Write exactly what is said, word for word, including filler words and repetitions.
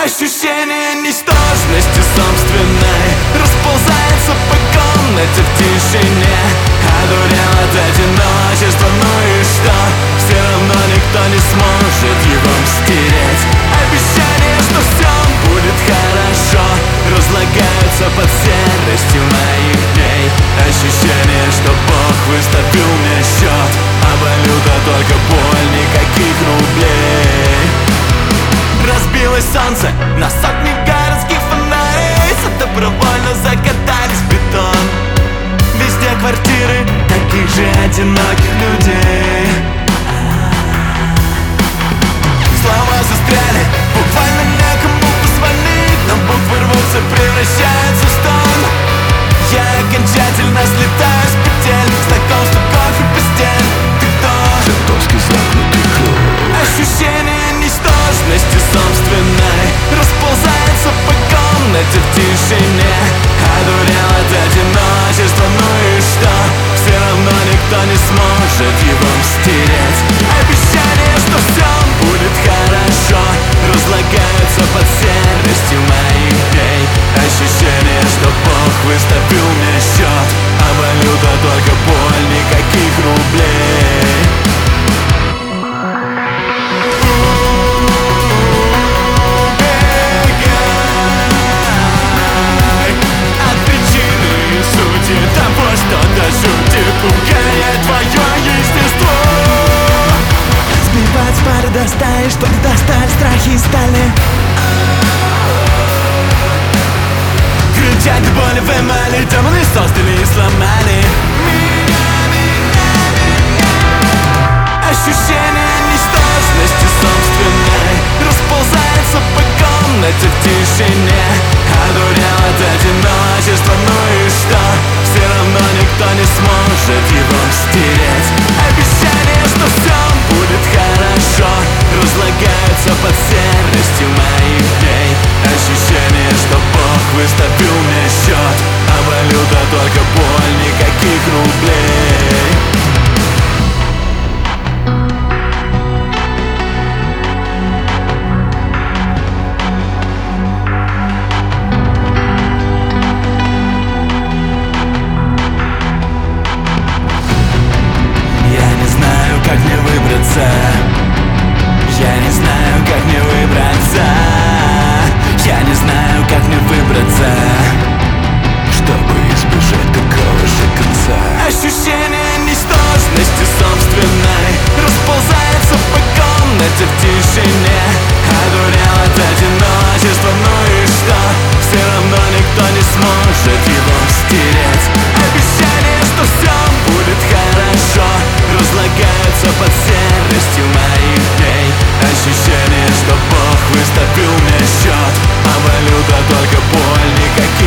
Ощущение ничтожности собственной расползается по комнате в тишине. Одурел от одиночества, ну и что? Все равно никто не сможет его стереть. Обещание, что все будет хорошо, разлагаются под серостью моих дней. Ощущение, что Бог выставил мне счет, а валюта только боль, никаких рублей. Разбилось солнце на сотни городских фонарей, добровольно закатались в бетон. Везде квартиры таких же одиноких людей. Слова застряли, буквально некому позвонить, но буквы рвутся, превращаются в стон. Я окончательно слетаю с петель, знакомство, кофе, постель. Ты кто? Чертовски замкнутый круг. Ощущение ничтожности собственной расползается по комнате в тишине. Одурел от одиночества, ну и что? Все равно никто не сможет его стереть. Обещание, что все будет хорошо, разлагаются под серостью моих дней. Ощущение, что Бог выставил мне счет, а валюта только боль, никаких рублей. Того, что до жути пугает твое естество. Сбивать с пары до стаи, чтобы достать страхи из стали. Кричать до боли в эмали, демоны создали и сломали меня, меня, меня. Ощущение ничтожности собственной расползается по комнате в тишине. Одурел от одиночества, ну и что? Все равно никто не сможет его стереть. Обещание, что все будет хорошо, разлагаются под серостью моих дней. Ощущение, что Бог выставил мне счет, а валюта только боль, никаких рублей. Я не знаю, как мне выбраться. Я не знаю, как мне выбраться, чтобы избежать такого же конца. Ощущение ничтожности собственной расползается по комнате в тишине. Одурел от одиночества, ну и что? Все равно никто не сможет его стереть. Обещание, что все будет хорошо, разлагаются под серостью моих дней. Ощущение, что Бог выставил мне счет, а валюта только боль, никаких